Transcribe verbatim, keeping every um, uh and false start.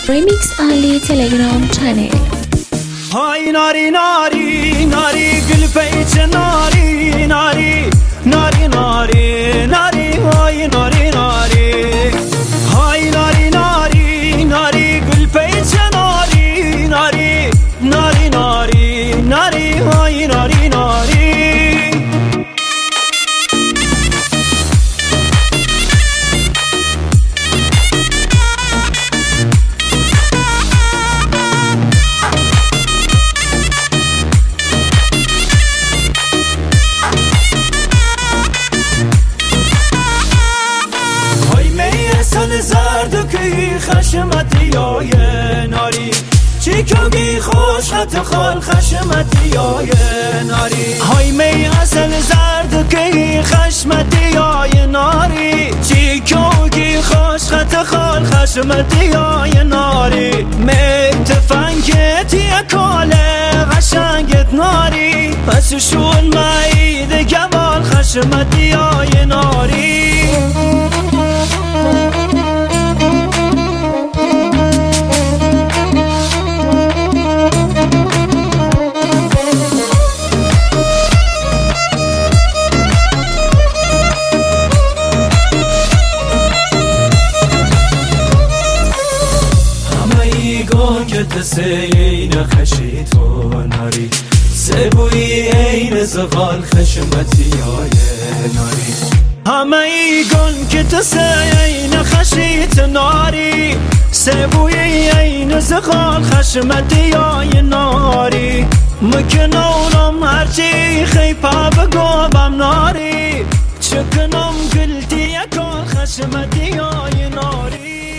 Remix Ali Telegram channel. Hay nari nari nari gül peyçe nari nari nari nari nari hay nari nari hay nari nari nari gül peyçe nari nari nari nari nari hay nari nari زردکی خشمتی های ناری چیکوگی خوش خط خال خشمتی های ناری های می اصل زردکی خشمتی های ناری چیکوگی خوش خط خال خشمتی های ناری می تفنگتی کاله قشنگت ناری پس شون ماید گوال خشمتی های ناری دسته این خشی تو ناری سبوی این زغال خشمتی های ناری همه ای گل که دسته این خشی تو ناری سبوی این زغال خشمتی های ناری مکنونم هرچی خیپا بگوبم ناری چکنم گلتی یکال خشمتی های ناری